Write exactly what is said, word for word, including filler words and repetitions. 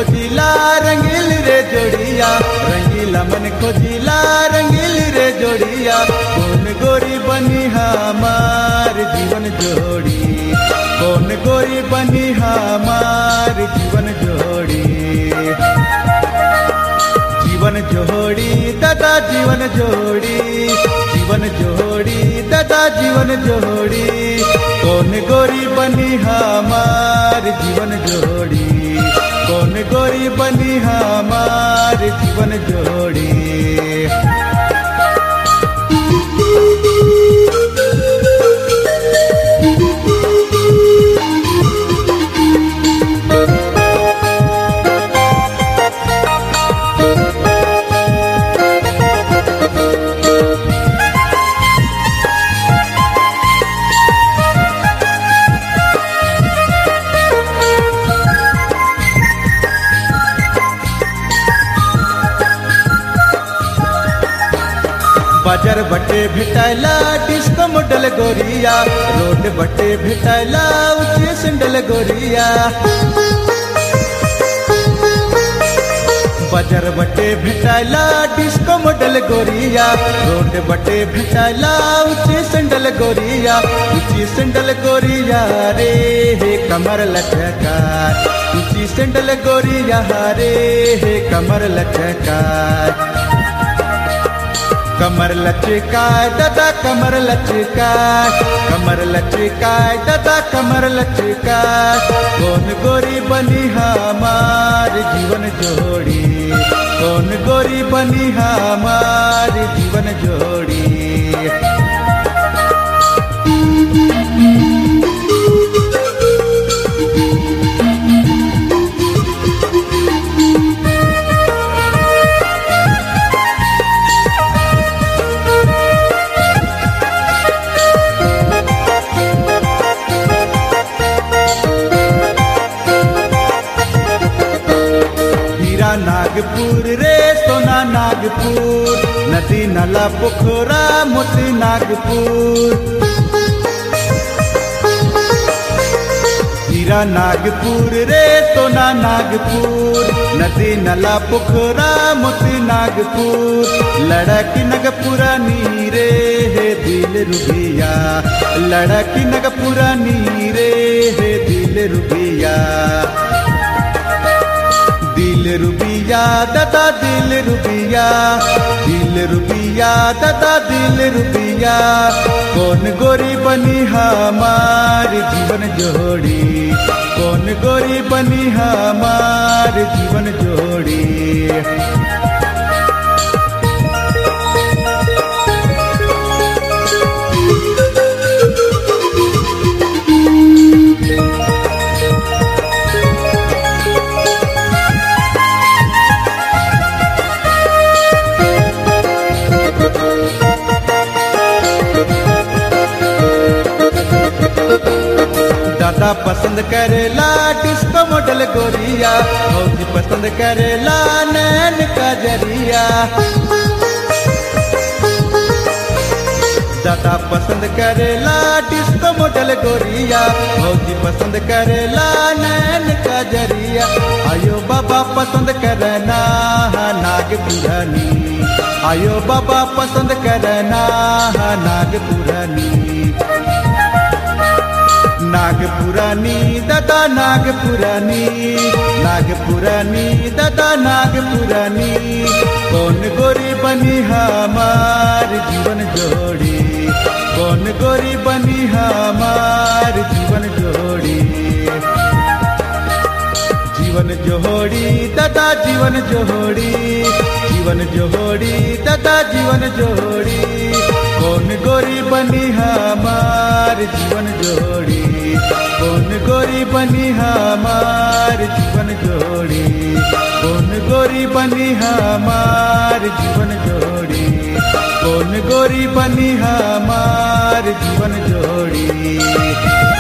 खोजिला रंगील रे जोड़िया, रंगीला मन खोजिला रंगील रे जोड़िया। कौन गोरी बनी हमार जीवन जोड़ी, कौन गोरी बनी हमार जीवन जोड़ी। जीवन जोड़ी दादा जीवन जोड़ी, जीवन जोड़ी दादा जीवन जोड़ी। कौन गोरी बनी हमार जीवन जोड़ी, कौन गोरी बनी हमार जीवन जोड़ी। बाजार बटे भेटायला डिस्को मॉडल गोरिया, रोड बटे भेटायला ऊंचे सैंडल गोरिया। बाजार बटे भेटायला डिस्को मॉडल गोरिया, रोड बटे भेटायला ऊंचे सैंडल गोरिया। ऊंची सैंडल गोरिया रे हे कमर लचका, ऊंची सैंडल गोरिया रे हे कमर लचका। कमर लचकाय दादा कमर लचकाय, कमर लचकाय दादा कमर लचकाय। कौन गोरी बनी हमार जीवन जोड़ी, कौन गोरी बनी हमार जीवन जोड़ी। नागपुर रे सोना नागपुर, नदी नाला पोखरा मोती नागपुर। हीरा नागपुर रे सोना नागपुर, नदी नाला पोखरा मोती नागपुर। लड़की नगपुरानी रे हे दिल रुबिया, लड़की नगपुरानी रे हे दिल रुबिया। दिल रुबिया दादा दिल रुबिया, दिल रुबिया दादा दिल रुबिया। कौन गोरी बनी हमार जीवन जोड़ी, कौन गोरी बनी हमार जीवन जोड़ी। दादा पसंद करेला डिस्को मॉडल गोरिया, फौजी पसंद करेला नैन का जरिया। दादा पसंद करेला डिस्को मॉडल गोरिया, फौजी पसंद करेला नैन का जरिया। आयो बाबा पसंद करना नागपुरानी, आयो बाबा पसंद करना नागपुरानी। नागपुरानी दादा नागपुरानी, नागपुरानी दादा नागपुरानी। कौन गोरी बनी हमार जीवन जोड़ी, कौन गोरी बनी हमार जीवन जोड़ी। जीवन जोड़ी दादा जीवन जोड़ी, जीवन जोड़ी दादा जीवन जोड़ी। कौन गोरी बनी हमार जीवन जोड़ी, कौन गोरी बनी हमार जीवन जोड़ी। कौन गोरी बनी हमार जीवन जोड़ी, कौन गोरी बनी हमार जीवन जोड़ी।